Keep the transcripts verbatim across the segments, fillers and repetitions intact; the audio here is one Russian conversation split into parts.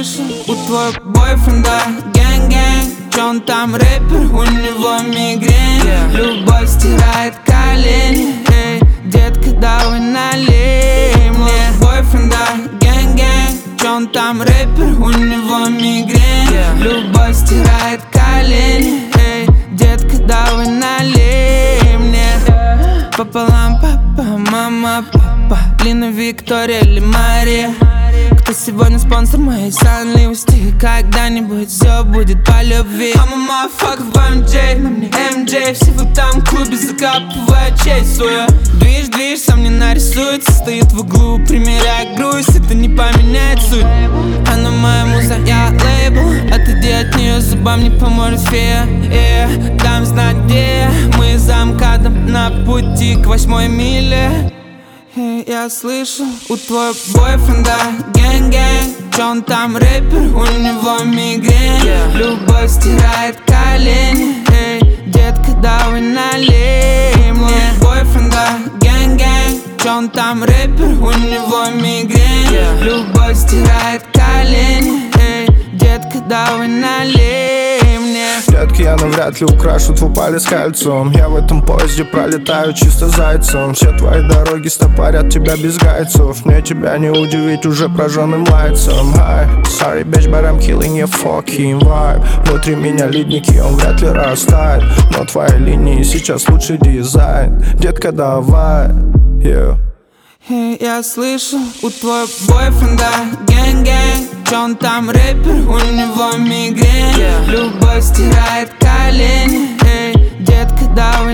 слышал, у твоего бойфренда гэнг-гэнг. Чё он там рэпер, у него мигрень. yeah. Любовь стирает колени. Эй, детка, давай налей мне. Бойфренда гэнг-гэнг. Чё он там рэпер, у него мигрень. yeah. Любовь стирает колени. Эй, детка, давай налей мне. Пополам папа, мама, папа, Лина, Виктория или Мария. Кто сегодня спонсор моей сонливости? Когда-нибудь все будет по любви. I'm a motherfucker в эм джей, на мне эм джей. Все в этом клубе закапывают честь свою. Движ, движ, сам не нарисуется. Стоит в углу, примеряя грусть. Это не поменяет суть. Она моя муза, я лейбл. Отойди от нее, зубам не поможет фея. yeah. Дам знать где. Мы за МКАДом на пути к восьмой миле. Hey, я слышал, у твоего бойфренда гэнг-гэнг. Чё он там рэпер, у него мигрень. yeah. Любовь стирает колени. Эй, детка, давай налей мне. Бойфренда гэнг-гэнг. Чё он там рэпер, у него мигрень. yeah. Любовь стирает колени. Эй, детка, давай налей мне. Детки, я навряд ли украшу твой палец кольцом. Я в этом поезде пролетаю чисто зайцем. Все твои дороги стопорят тебя без гайцев. Мне тебя не удивить уже прожженным лайцем. Hi, sorry bitch, but I'm killing your fucking vibe. Внутри меня ледники, он вряд ли растает. Но твои линии сейчас лучший дизайн. Детка, давай, yeah. Hey, я слышал, у твоего бойфренда гэнг-гэнг. Чё он там рэпер, у него мигрень. yeah. Любовь стирает колени. Эй, детка, давай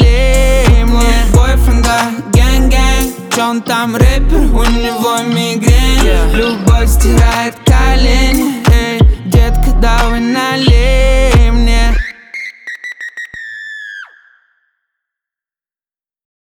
налей мне. Бойфренда гэнг-гэнг. Чё он там рэпер, у него мигрень.